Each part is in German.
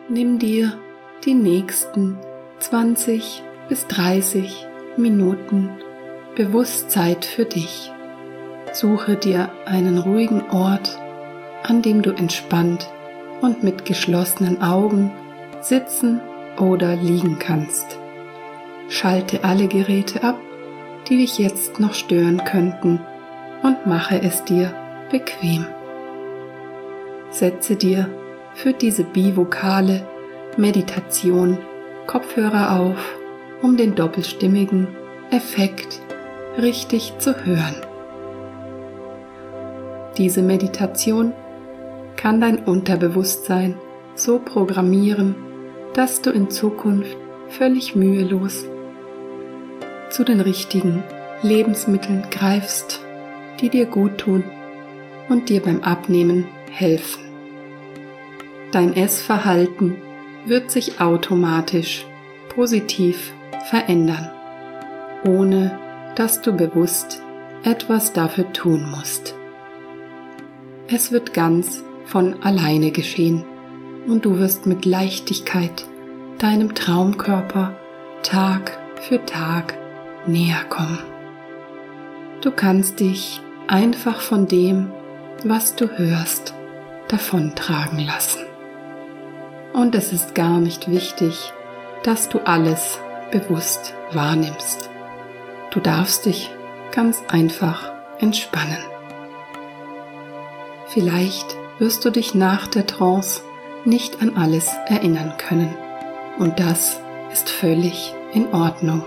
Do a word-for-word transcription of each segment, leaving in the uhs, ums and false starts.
Nimm dir die nächsten zwanzig bis dreißig Minuten Bewusstsein für dich. Suche dir einen ruhigen Ort, an dem du entspannt und mit geschlossenen Augen sitzen oder liegen kannst. Schalte alle Geräte ab, die dich jetzt noch stören könnten, und mache es dir bequem. Setze dir für diese bivokale Meditation Kopfhörer auf, um den doppelstimmigen Effekt richtig zu hören. Diese Meditation kann dein Unterbewusstsein so programmieren, dass du in Zukunft völlig mühelos zu den richtigen Lebensmitteln greifst, die dir gut tun und dir beim Abnehmen helfen. Dein Essverhalten wird sich automatisch positiv verändern, ohne dass du bewusst etwas dafür tun musst. Es wird ganz von alleine geschehen und du wirst mit Leichtigkeit deinem Traumkörper Tag für Tag näher kommen. Du kannst dich einfach von dem, was du hörst, davontragen lassen. Und es ist gar nicht wichtig, dass du alles bewusst wahrnimmst. Du darfst dich ganz einfach entspannen. Vielleicht wirst du dich nach der Trance nicht an alles erinnern können. Und das ist völlig in Ordnung.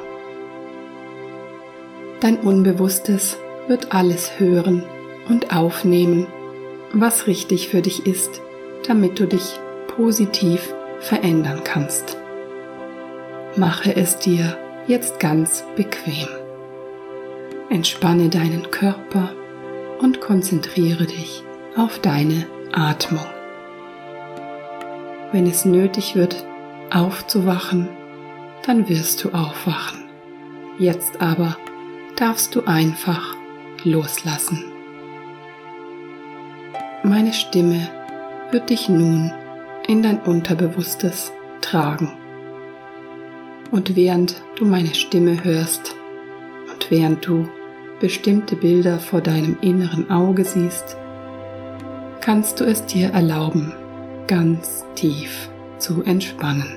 Dein Unbewusstes wird alles hören und aufnehmen, was richtig für dich ist, damit du dich positiv verändern kannst. Mache es dir jetzt ganz bequem. Entspanne deinen Körper und konzentriere dich auf deine Atmung. Wenn es nötig wird, aufzuwachen, dann wirst du aufwachen. Jetzt aber darfst du einfach loslassen. Meine Stimme wird dich nun in dein Unterbewusstes tragen. Und während du meine Stimme hörst und während du bestimmte Bilder vor deinem inneren Auge siehst, kannst du es dir erlauben, ganz tief zu entspannen.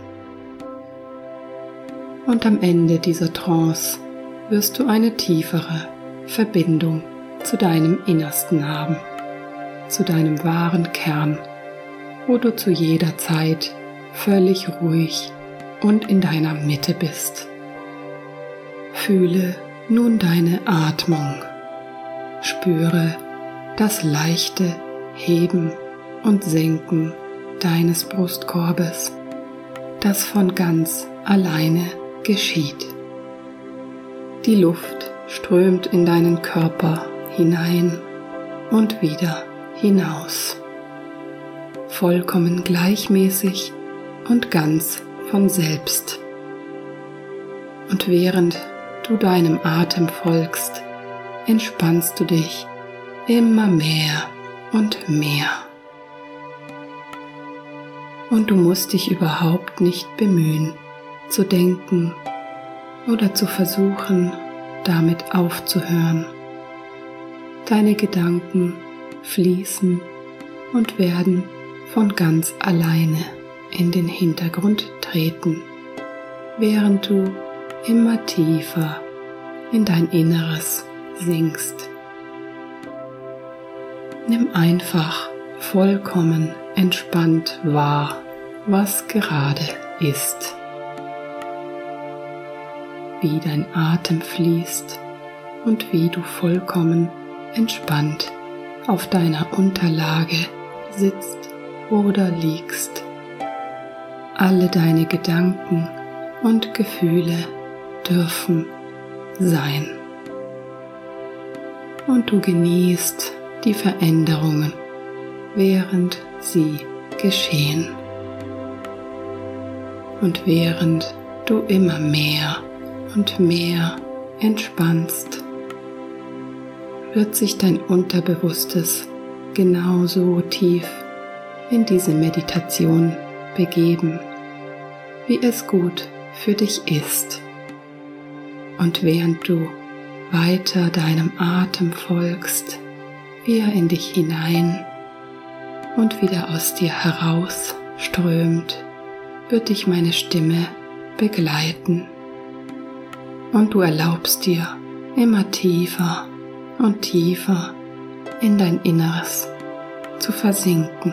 Und am Ende dieser Trance wirst du eine tiefere Verbindung zu deinem Innersten haben, zu deinem wahren Kern, wo du zu jeder Zeit völlig ruhig und in deiner Mitte bist. Fühle nun deine Atmung. Spüre das leichte Heben und Senken deines Brustkorbes, das von ganz alleine geschieht. Die Luft strömt in deinen Körper hinein und wieder hinaus, vollkommen gleichmäßig und ganz von selbst. Und während du deinem Atem folgst, entspannst du dich immer mehr und mehr. Und du musst dich überhaupt nicht bemühen, zu denken oder zu versuchen, damit aufzuhören. Deine Gedanken fließen und werden von ganz alleine in den Hintergrund treten, während du immer tiefer in dein Inneres sinkst. Nimm einfach vollkommen entspannt wahr, was gerade ist. Wie dein Atem fließt und wie du vollkommen entspannt auf deiner Unterlage sitzt oder liegst. Alle deine Gedanken und Gefühle dürfen sein. Und du genießt die Veränderungen, während sie geschehen. Und während du immer mehr und mehr entspannst, wird sich dein Unterbewusstes genauso tief in diese Meditation begeben, wie es gut für dich ist. Und während du weiter deinem Atem folgst, wie er in dich hinein und wieder aus dir heraus strömt, wird dich meine Stimme begleiten. Und du erlaubst dir immer tiefer und tiefer in dein Inneres zu versinken.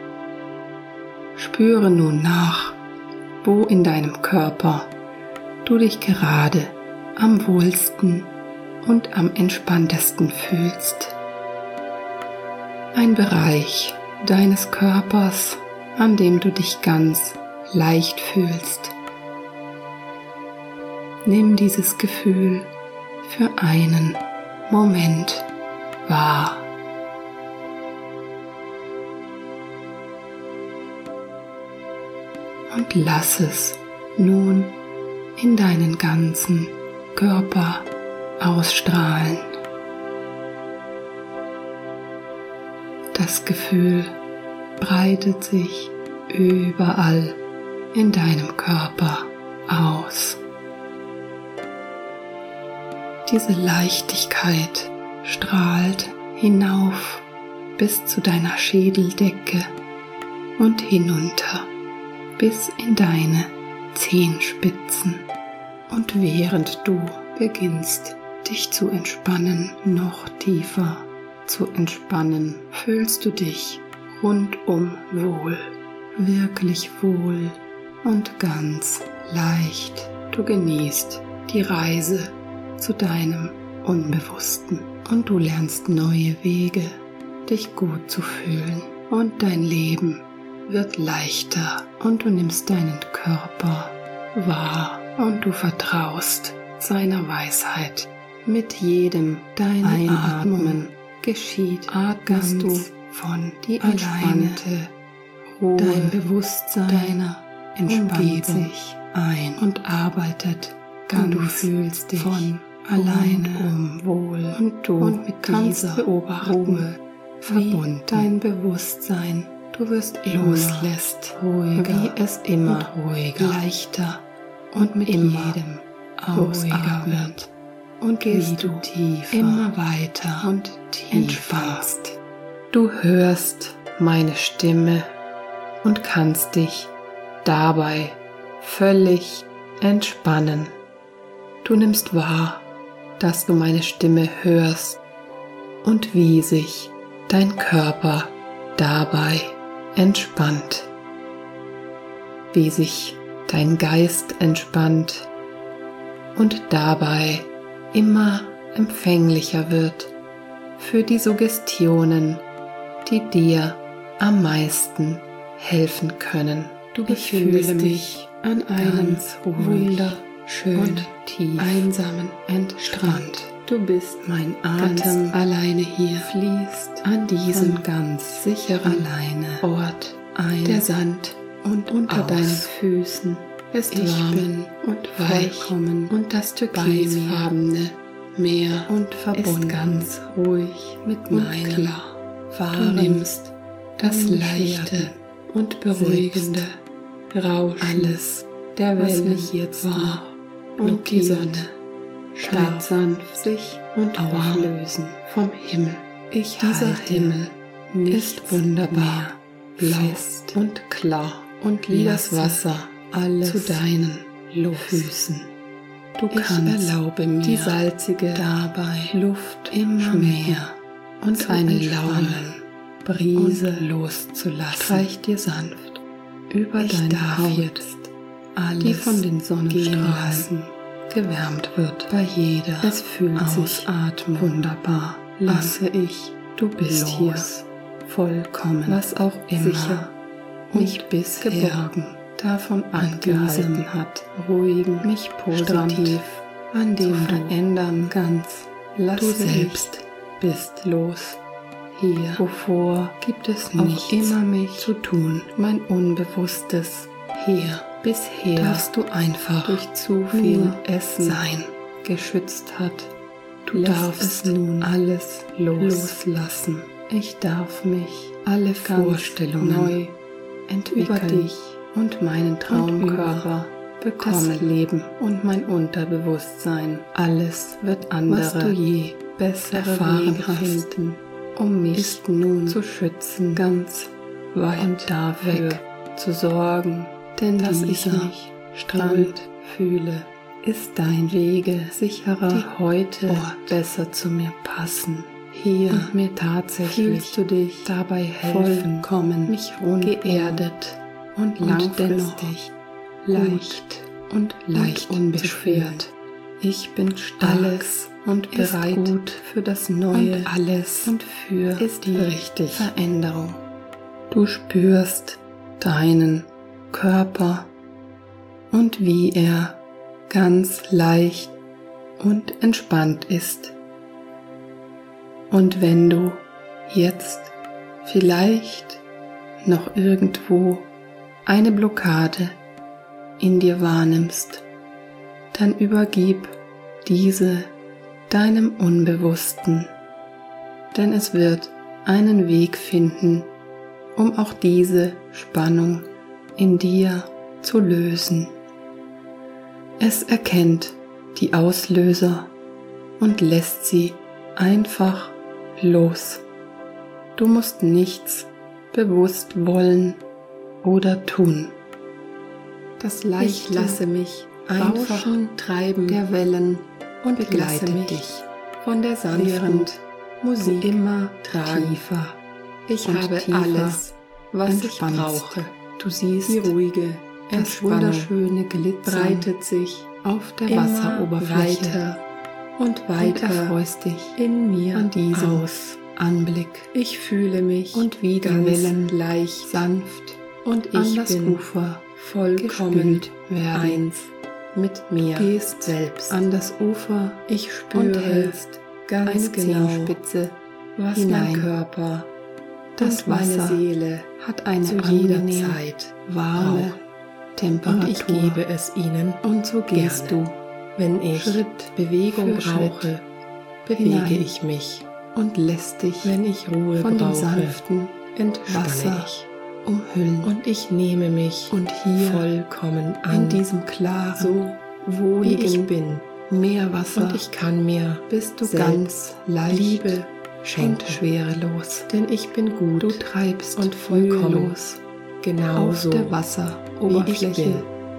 Spüre nun nach, wo in deinem Körper du dich gerade am wohlsten und am entspanntesten fühlst. Ein Bereich deines Körpers, an dem du dich ganz leicht fühlst. Nimm dieses Gefühl für einen Moment wahr. Und lass es nun in deinen ganzen Körper ausstrahlen. Das Gefühl breitet sich überall in deinem Körper aus. Diese Leichtigkeit strahlt hinauf bis zu deiner Schädeldecke und hinunter bis in deine Zehenspitzen. Und während du beginnst, dich zu entspannen, noch tiefer zu entspannen, fühlst du dich rundum wohl, wirklich wohl und ganz leicht. Du genießt die Reise zu deinem Unbewussten und du lernst neue Wege, dich gut zu fühlen, und dein Leben wird leichter und du nimmst deinen Körper wahr und du vertraust seiner Weisheit. Mit jedem deiner Einatmen geschieht, atmest du von die entspannte Ruhe, dein Bewusstsein deiner entspannt sich ein und arbeitet ganz, und du fühlst dich von alleine um wohl und du und mit dieser Ruhe verbunden. Dein Bewusstsein, du wirst loslässt, ruhiger, wie es immer ruhiger, leichter und mit jedem ruhiger wird. Und gehst du tiefer, immer weiter und tiefer entspannst. Du hörst meine Stimme und kannst dich dabei völlig entspannen. Du nimmst wahr, dass du meine Stimme hörst und wie sich dein Körper dabei entspannt, wie sich dein Geist entspannt und dabei immer empfänglicher wird für die Suggestionen, die dir am meisten helfen können. Du fühlst dich an einem wunderschönen, tief einsamen Strand. Du bist mein Atem alleine hier, fließt an diesem ganz sicheren alleine Ort ein. Der Sand und unter aus. Deinen Füßen ist ich warm und weich und das türkisfarbene Meer und verbunden ist ganz ruhig mit meinem. Du nimmst das leichte und beruhigende Rauschen alles der Welt, was mich jetzt war, und die Sonne scheint sanft sich und auflösen vom Himmel. Ich Dieser Himmel ist wunderbar, blau und klar und wie das Wasser alles zu deinen Füßen. Du ich kannst erlaube mir die salzige dabei Luft immer mehr und eine laune Brise loszulassen. Streich dir sanft über ich deine Haut jetzt alles, die von den Sonnenstrahlen gewärmt wird. Bei jeder es fühlt sich Atmen wunderbar. Lasse ich, du bist los, hier vollkommen, was auch immer sicher mich bisher geborgen davon angehalten hat, ruhigen, mich positiv an dem verändern ganz. Lass du selbst bist los. Hier, wovor gibt es nichts immer mich zu tun, mein Unbewusstes. Hier, bisher darfst du einfach durch zu viel Essen sein, geschützt hat. Du Lass darfst es nun alles los. loslassen. Ich darf mich alle Vorstellungen neu entwickeln über dich und meinen Traumkörper bekommen. Das Leben und mein Unterbewusstsein, alles wird andere, was du je bessere Wege finden, um mich ist nun zu schützen, ganz weit und dafür weg zu sorgen, denn dass ich mich Strand fühle, ist dein Wege sicherer, die heute Ort besser zu mir passen. Hier und mir tatsächlich du dich dabei helfen, vollkommen mich geerdet und, und langfristig leicht und leicht und unbeschwert. Ich bin stark, alles und bereit gut für das Neue und alles und für ist die richtige Veränderung. Du spürst deinen Körper und wie er ganz leicht und entspannt ist. Und wenn du jetzt vielleicht noch irgendwo eine Blockade in dir wahrnimmst, dann übergib diese deinem Unbewussten, denn es wird einen Weg finden, um auch diese Spannung in dir zu lösen. Es erkennt die Auslöser und lässt sie einfach los. Du musst nichts bewusst wollen oder tun. Das leichte ich lasse mich einfach treiben der Wellen und begleite dich von der sanften Musik immer tiefer. Ich habe tiefer alles, was ich brauche. Du siehst die ruhige, das wunderschöne Glitzer breitet sich auf der Wasseroberfläche weiter und weiter und erfreust dich in mir an diesem aus. Anblick. Ich fühle mich und wie die Wellen leicht sanft und ich an das bin Ufer vollkommen werden. Eins mit mir. Gehst selbst an das Ufer. Ich spüre und hältst ganz genau Spitze, was hinein. Mein Körper, das Wasser, meine Seele hat eine zu jeder Zeit warme Temperatur und ich gebe es ihnen und so gehst gerne. Du, wenn ich Schritt Bewegung brauche, bewege hinein. Ich mich und lässt dich, wenn ich Ruhe von brauche, dem sanften Wasser ich umhüllen und ich nehme mich und hier vollkommen an in diesem klaren, so wohligen ich bin, Meerwasser und ich kann mir bist du ganz leicht Liebe schenkt schwerelos, denn ich bin gut, du treibst und vollkommen los, genauso auf der Wasseroberfläche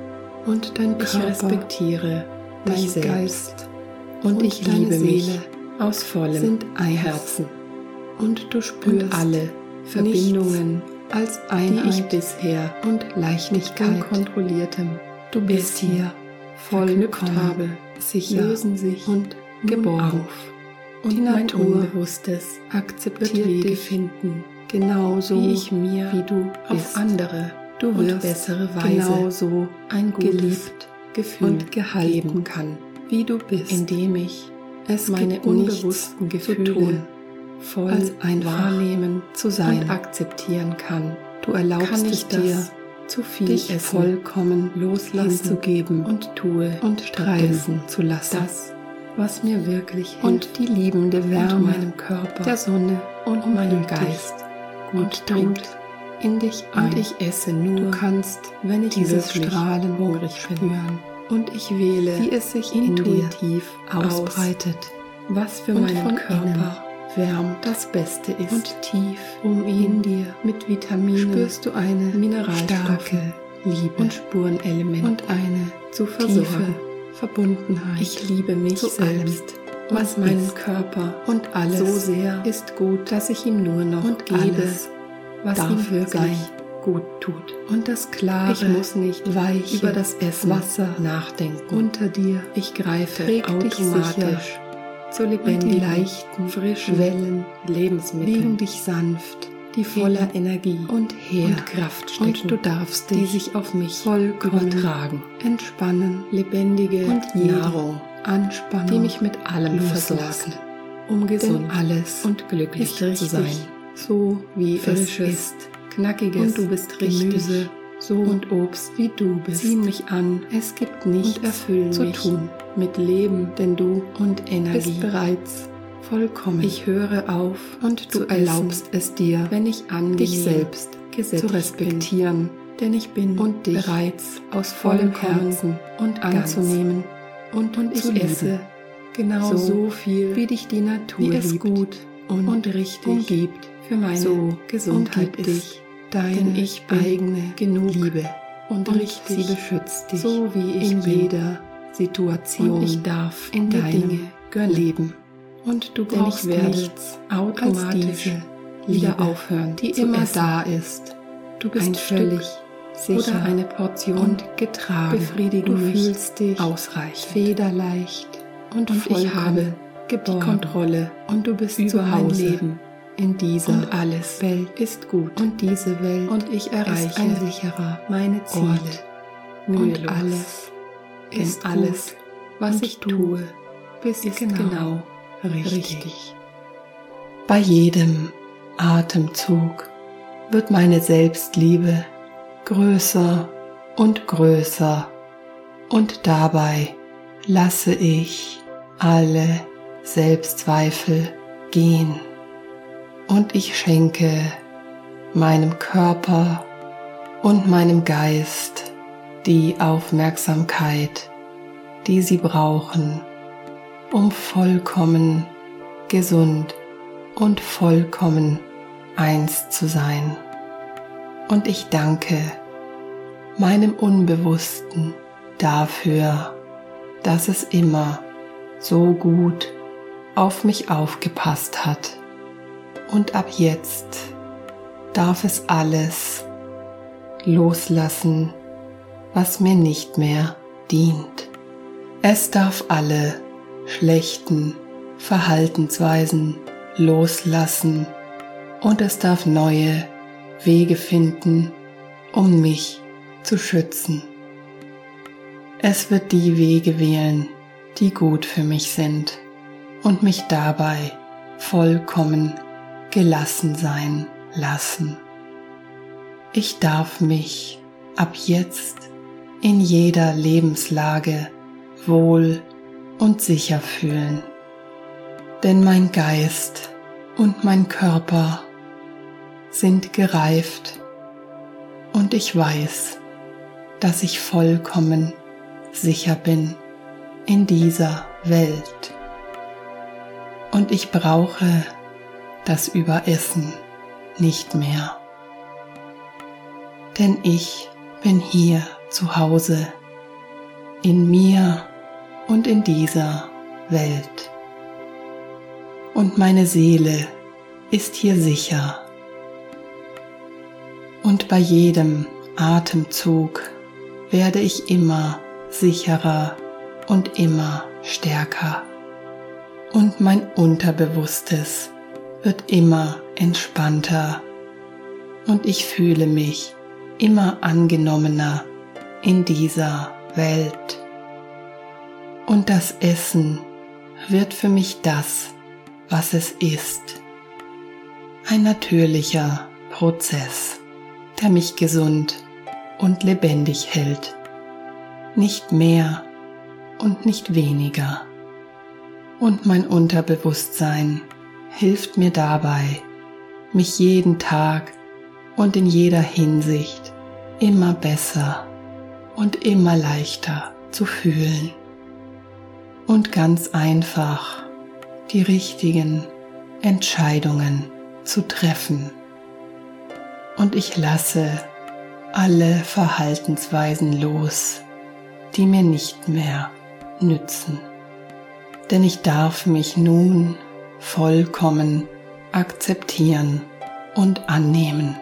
und dein Körper, ich respektiere dich selbst Geist und, und ich liebe mich Seele aus vollem sind ein Herzen und du spürst und alle Verbindungen als Einheit, die ich bisher und Leichtigkeit kontrolliertem. Du bist hier vollkommen habe, sicher lösen sich und geborgen auf. Und die Natur Unbewusstes akzeptiert Wege finden, genauso wie ich mir, wie du bist. Auf andere, du wirst bessere Weise genauso ein geliebt Gefühl und gehalten kann, wie du bist, indem ich es meine unbewussten Gefühle voll als ein Wahrnehmen zu sein und akzeptieren kann. Du erlaubst es dir, zu viel dich Essen vollkommen loslassen zu geben und tue und streifen zu lassen. Das, was mir wirklich hilft, und die liebende Wärme meinem Körper, der Sonne und meinem Geist gut tut in dich ein. Und ich esse nur, du kannst, wenn ich dieses Strahlen hungrig spüren und ich wähle, wie es sich intuitiv ausbreitet, was für meinen Körper wärmt das Beste ist und tief um ihn dir mit Vitaminen spürst du eine mineralstarke Liebe und Spurenelement und eine zu versorgen Verbundenheit. Ich liebe mich selbst, was meinen Körper und alles so sehr ist gut, dass ich ihm nur noch und gebe, was ihm wirklich gut tut. Und das Klare, ich muss nicht weich über das Essen, Wasser nachdenken. Unter dir, ich greife automatisch zur lebendigen, leichten, frischen Wellen, Lebensmittel, wiegen dich sanft, die voller Energie und her und Kraft stecken. Und du darfst dich, die sich auf mich vollkommen übertragen, entspannen, lebendige und Nahrung, Anspannung, die mich mit allem versorgt, um gesund alles und glücklich zu sein, so wie es ist, knackiges und du bist Gemüse, so und Obst wie du bist, ziehen mich an, es gibt nichts und erfüllen zu mich tun mit Leben, denn du und Energie bist bereits vollkommen. Ich höre auf und du erlaubst es dir, wenn ich angenehm dich selbst zu respektieren bin denn ich bin und dich bereits aus vollem Herzen und anzunehmen und, und ich esse genau so viel, wie dich die Natur wie es liebt gut und, und richtig umgibt für meine so Gesundheit ist, dich deine ich eigene genug Liebe und, und richtig, sie beschützt dich, so wie ich in bin. Jeder Situation und ich darf in deinem Dinge gönnen. Leben und du brauchst nichts automatisch wieder aufhören, die immer essen. Da ist. Du bist ein völlig sicher oder eine Portion und getragen, befriedigend. Du fühlst dich ausreichend, federleicht und, und ich habe die Kontrolle und du bist zu Hause. Leben in dieser und alles Welt ist gut und diese Welt und ich erreiche ein sicherer meine Ziele mühelos. Und alles ist alles, gut, was ich tue, ist genau, genau richtig. richtig. Bei jedem Atemzug wird meine Selbstliebe größer und größer und dabei lasse ich alle Selbstzweifel gehen und ich schenke meinem Körper und meinem Geist die Aufmerksamkeit, die sie brauchen, um vollkommen gesund und vollkommen eins zu sein. Und ich danke meinem Unbewussten dafür, dass es immer so gut auf mich aufgepasst hat. Und ab jetzt darf es alles loslassen, was mir nicht mehr dient. Es darf alle schlechten Verhaltensweisen loslassen und es darf neue Wege finden, um mich zu schützen. Es wird die Wege wählen, die gut für mich sind und mich dabei vollkommen gelassen sein lassen. Ich darf mich ab jetzt in jeder Lebenslage wohl und sicher fühlen, denn mein Geist und mein Körper sind gereift und ich weiß, dass ich vollkommen sicher bin in dieser Welt und ich brauche das Überessen nicht mehr, denn ich bin hier zu Hause, in mir und in dieser Welt. Und meine Seele ist hier sicher. Und bei jedem Atemzug werde ich immer sicherer und immer stärker. Und mein Unterbewusstes wird immer entspannter. Und ich fühle mich immer angenommener in dieser Welt. Und das Essen wird für mich das, was es ist. Ein natürlicher Prozess, der mich gesund und lebendig hält. Nicht mehr und nicht weniger. Und mein Unterbewusstsein hilft mir dabei, mich jeden Tag und in jeder Hinsicht immer besser und immer leichter zu fühlen und ganz einfach die richtigen Entscheidungen zu treffen. Und ich lasse alle Verhaltensweisen los, die mir nicht mehr nützen. Denn ich darf mich nun vollkommen akzeptieren und annehmen.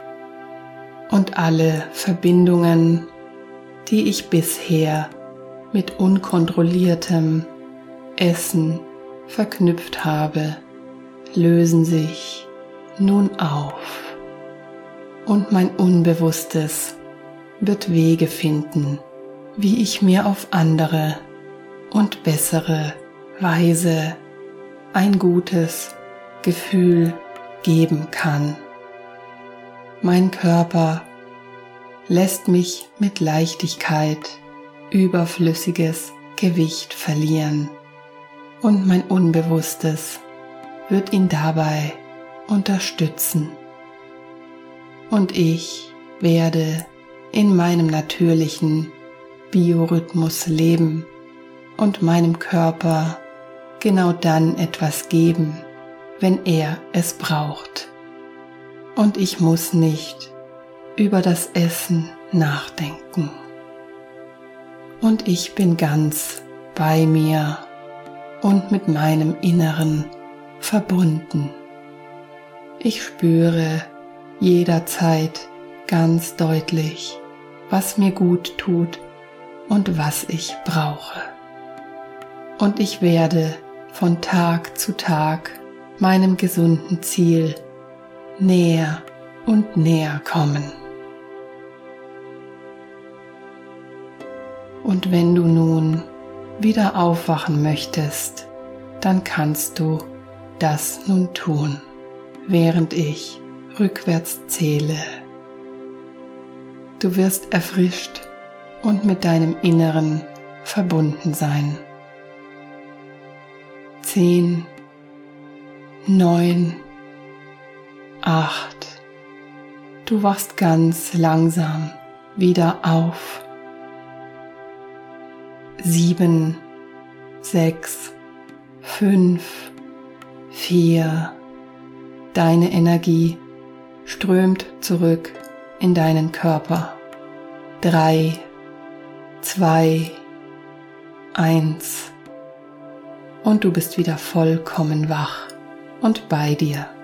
Und alle Verbindungen, die ich bisher mit unkontrolliertem Essen verknüpft habe, lösen sich nun auf. Und mein Unbewusstes wird Wege finden, wie ich mir auf andere und bessere Weise ein gutes Gefühl geben kann. Mein Körper lässt mich mit Leichtigkeit überflüssiges Gewicht verlieren und mein Unbewusstes wird ihn dabei unterstützen. Und ich werde in meinem natürlichen Biorhythmus leben und meinem Körper genau dann etwas geben, wenn er es braucht. Und ich muss nicht über das Essen nachdenken. Und ich bin ganz bei mir und mit meinem Inneren verbunden. Ich spüre jederzeit ganz deutlich, was mir gut tut und was ich brauche. Und ich werde von Tag zu Tag meinem gesunden Ziel näher und näher kommen. Und wenn du nun wieder aufwachen möchtest, dann kannst du das nun tun, während ich rückwärts zähle. Du wirst erfrischt und mit deinem Inneren verbunden sein. Zehn, neun, acht. Du wachst ganz langsam wieder auf. Sieben, sechs, fünf, vier. Deine Energie strömt zurück in deinen Körper. Drei, zwei, eins. Und du bist wieder vollkommen wach und bei dir.